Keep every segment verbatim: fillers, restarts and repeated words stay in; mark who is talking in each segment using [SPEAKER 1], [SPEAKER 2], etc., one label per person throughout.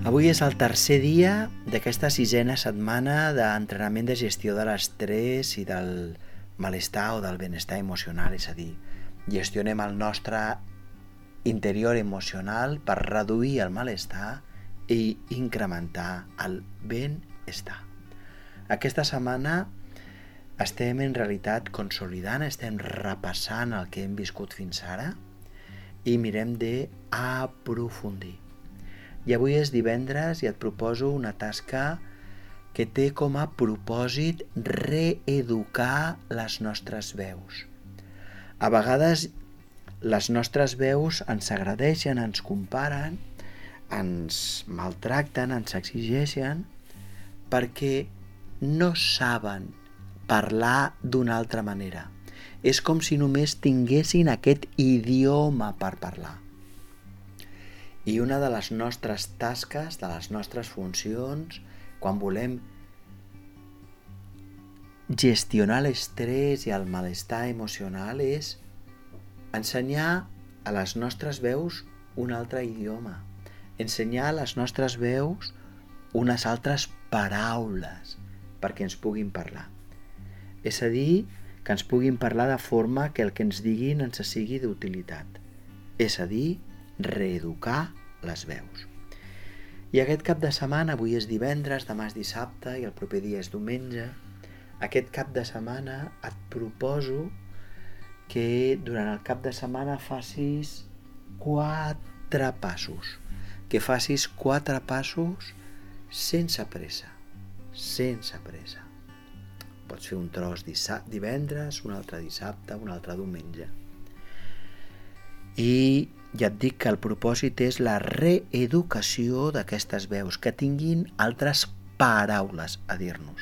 [SPEAKER 1] Avui és el tercer dia d'aquesta sisena setmana d'entrenament de gestió de l'estrès i del malestar o del benestar emocional, és a dir, gestionem el nostre interior emocional per reduir el malestar i incrementar el benestar. Aquesta setmana estem en realitat consolidant, estem repassant el que hem viscut fins ara i mirem d'aprofundir. I avui és divendres i et proposo una tasca que té com a propòsit reeducar les nostres veus. A vegades les nostres veus ens agradeixen, ens comparen, ens maltracten, ens exigeixen, perquè no saben parlar d'una altra manera. És com si només tinguessin aquest idioma per parlar. I una de les nostres tasques, de les nostres funcions, quan volem gestionar l'estrès i el malestar emocional, és ensenyar a les nostres veus un altre idioma, ensenyar a les nostres veus unes altres paraules perquè ens puguin parlar. És a dir, que ens puguin parlar de forma que el que ens diguin ens sigui d'utilitat. És a dir, reeducar les veus. I aquest cap de setmana, avui és divendres, demà és dissabte i el proper dia és diumenge, aquest cap de setmana et proposo que durant el cap de setmana facis quatre passos, que facis quatre passos sense pressa, sense pressa. Pots fer un tros divendres, un altre dissabte, un altre diumenge. I ja et dic que el propòsit és la reeducació d'aquestes veus, que tinguin altres paraules a dir-nos.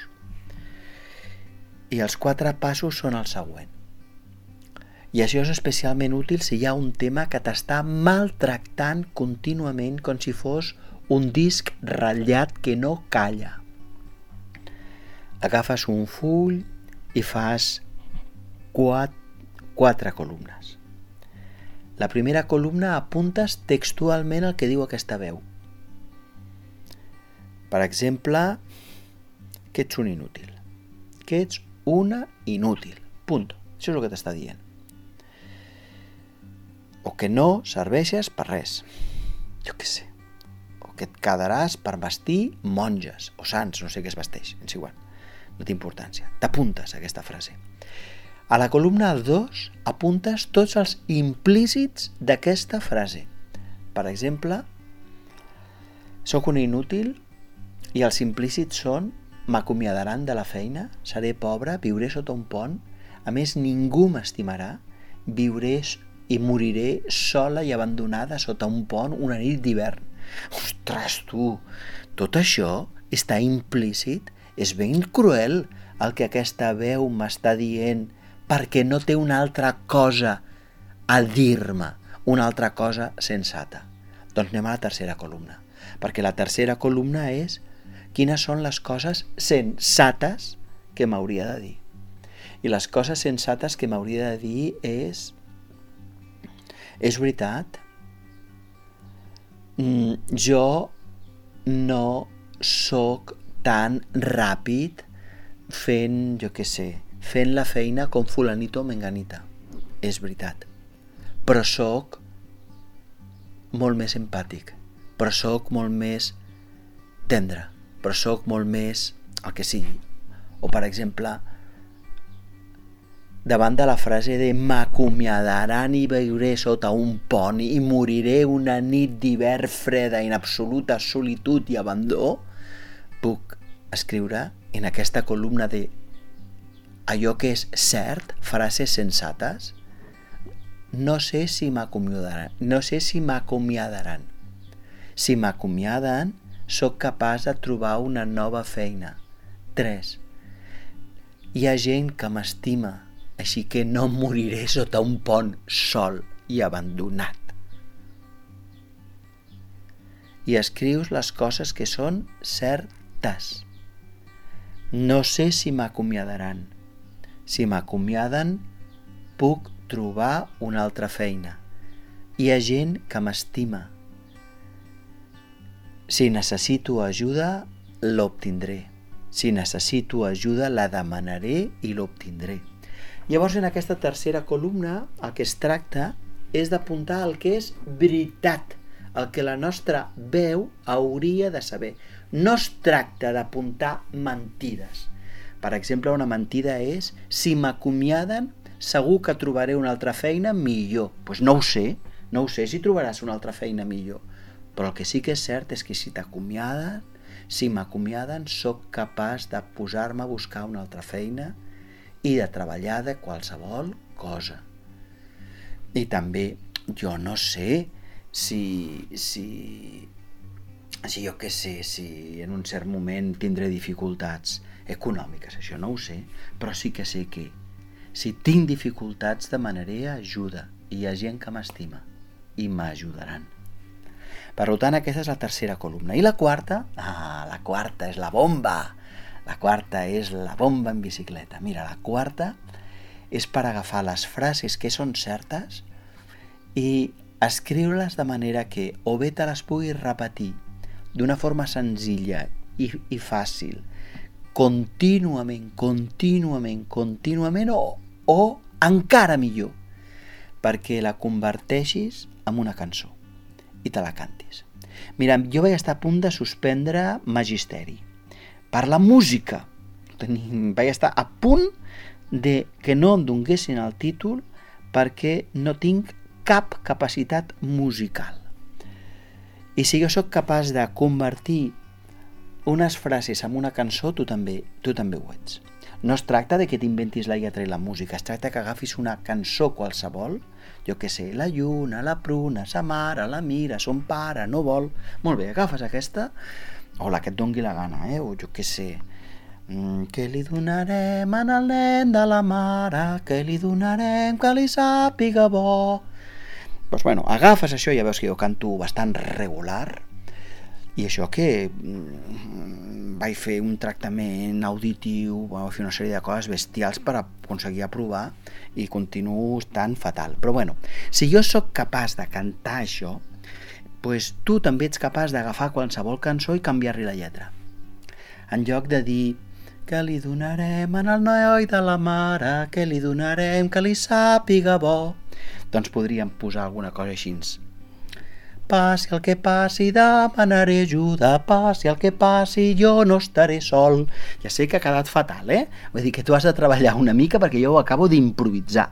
[SPEAKER 1] I els quatre passos són el següent. I això és especialment útil si hi ha un tema que t'està maltractant contínuament com si fos un disc ratllat que no calla. Agafes un full i fas quatre, quatre columnes. La primera columna apuntes textualment el que diu aquesta veu. Per exemple, que ets un inútil. Que ets una inútil. Punt. Això és el que t'està dient. O que no serveixes per res. Jo què sé. O que et quedaràs per vestir monges o sants, no sé què es vesteix, és igual. No té importància. T'apuntes a aquesta frase. A la columna dos apuntes tots els implícits d'aquesta frase. Per exemple, soc un inútil i els implícits són m'acomiadaran de la feina, seré pobre, viuré sota un pont, a més ningú m'estimarà, viuré i moriré sola i abandonada sota un pont una nit d'hivern. Ostres, tu, tot això està implícit? És ben cruel el que aquesta veu m'està dient perquè no té una altra cosa a dir-me, una altra cosa sensata. Doncs anem a la tercera columna, perquè la tercera columna és quines són les coses sensates que m'hauria de dir. I les coses sensates que m'hauria de dir és és veritat, jo no sóc tan ràpid fent, jo què sé, fent la feina com fulanito o menganita. És veritat. Però sóc molt més empàtic, però sóc molt més tendre, però sóc molt més el que sigui. O, per exemple, davant de la frase de m'acomiadaran i viuré sota un pont i moriré una nit d'hivern freda en absoluta solitud i abandó, puc escriure en aquesta columna de allò que és cert, frases sensates, no sé si m'acomiadaran, no sé si m'acomiadaran. Si m'acomiaden, sóc capaç de trobar una nova feina. tres. Hi ha gent que m'estima, així que no moriré sota un pont sol i abandonat. I escrius les coses que són certes. No sé si m'acomiadaran. Si m'acomiaden, puc trobar una altra feina. Hi ha gent que m'estima. Si necessito ajuda, l'obtindré. Si necessito ajuda, la demanaré i l'obtindré. Llavors, en aquesta tercera columna, el que es tracta és d'apuntar el que és veritat, el que la nostra veu hauria de saber. No es tracta d'apuntar mentides. Per exemple, una mentida és: si m'acomiaden, segur que trobaré una altra feina millor. Doncs pues no ho sé, no ho sé si trobaràs una altra feina millor. Però el que sí que és cert és que si t'acomiaden, si m'acomiaden, sóc capaç de posar-me a buscar una altra feina i de treballar de qualsevol cosa. I també, jo no sé si, si, si jo què sé, si en un cert moment tindré dificultats econòmiques, això no ho sé, però sí que sé que si tinc dificultats demanaré ajuda i hi ha gent que m'estima i m'ajudaran. Per tant, aquesta és la tercera columna. I la quarta? Ah, la quarta és la bomba. La quarta és la bomba en bicicleta. Mira, la quarta és per agafar les frases que són certes i escriure-les de manera que o bé te les puguis repetir d'una forma senzilla i, i fàcil, contínuament, contínuament, contínuament, o, o encara millor, perquè la converteixis en una cançó i te la cantis. Mira, jo vaig estar a punt de suspendre magisteri per la música. Vaig estar a punt de que no em donguessin el títol perquè no tinc cap capacitat musical. I si jo sóc capaç de convertir unes frases en una cançó, tu també, tu també ho ets. No es tracta de que t'inventis la lletra i la música, es tracta que agafis una cançó qualsevol, jo què sé, la lluna, la pruna, sa mare, la mira, son pare, no vol... Molt bé, agafes aquesta, o la que et dongui la gana, eh? O jo què sé, mm, què li donarem al nen de la mare, què li donarem que li sàpiga bo... Doncs bueno, agafes això, ja veus que jo canto bastant regular, i això que mm, vaig fer un tractament auditiu, vaig fer una sèrie de coses bestials per aconseguir aprovar i continuo estant fatal. Però bueno, si jo sóc capaç de cantar això, pues tu també ets capaç d'agafar qualsevol cançó i canviar-li la lletra. En lloc de dir que li donarem al noi de la mare, que li donarem que li sàpiga bo, doncs podríem posar alguna cosa així. Passi el que passi, demanaré ajuda, passi el que passi, jo no estaré sol. Ja sé que ha quedat fatal, eh? Vull dir que tu has de treballar una mica perquè jo ho acabo d'improvisar.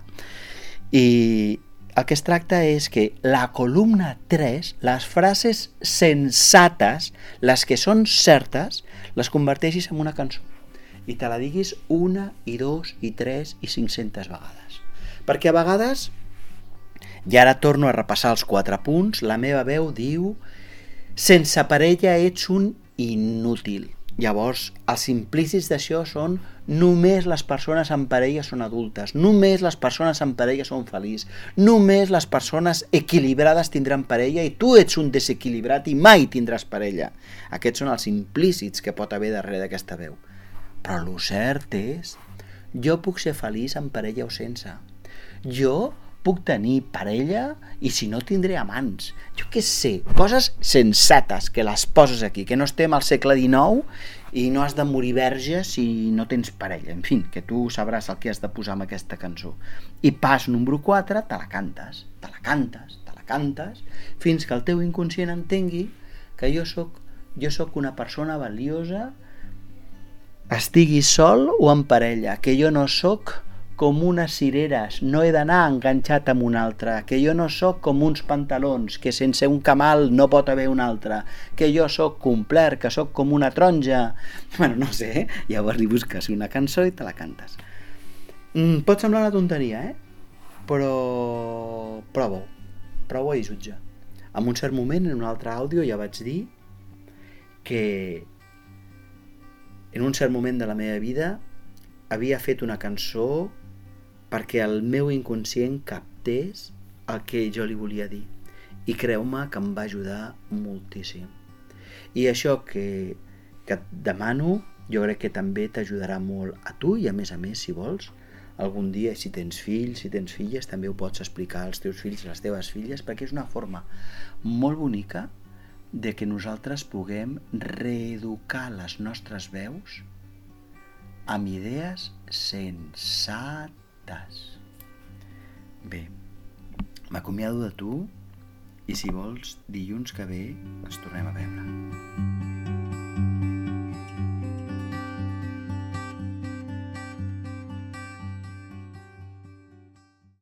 [SPEAKER 1] I el que es tracta és que la columna tres, les frases sensates, les que són certes, les converteixis en una cançó i te la diguis una, i dos, i tres, i cinc-centes vegades. Perquè a vegades... I ara torno a repassar els quatre punts. La meva veu diu: sense parella ets un inútil. Llavors, els implícits d'això són: només les persones en parella són adultes, només les persones en parella són feliços, només les persones equilibrades tindran parella i tu ets un desequilibrat i mai tindràs parella. Aquests són els implícits que pot haver darrere d'aquesta veu. Però el cert és: jo puc ser feliç en parella o sense. Jo puc tenir parella i si no tindré amants. Jo què sé, coses sensates que les poses aquí, que no estem al segle dinou i no has de morir verge si no tens parella. En fi, que tu sabràs el que has de posar en aquesta cançó. I pas número quatre, te la cantes, te la cantes, te la cantes, fins que el teu inconscient entengui que jo soc, jo soc una persona valiosa, estigui sol o en parella, que jo no soc com unes cireres, no he d'anar enganxat amb un altre, que jo no sóc com uns pantalons, que sense un camal no pot haver un altre, que jo sóc complet, que sóc com una taronja... Bueno, no sé, eh? Llavors li busques una cançó i te la cantes. Mm, pot semblar una tonteria, eh? Però prova-ho, prova-ho i jutja. En un cert moment, en un altre àudio, ja vaig dir que en un cert moment de la meva vida havia fet una cançó perquè el meu inconscient captés el que jo li volia dir. I creu-me que em va ajudar moltíssim. I això que, que et demano, jo crec que també t'ajudarà molt a tu i a més a més, si vols, algun dia, si tens fills, si tens filles, també ho pots explicar als teus fills, a les teves filles, perquè és una forma molt bonica de que nosaltres puguem reeducar les nostres veus amb idees sensates. Bé, m'acomiado de tu i si vols, dilluns que ve ens tornem a veure.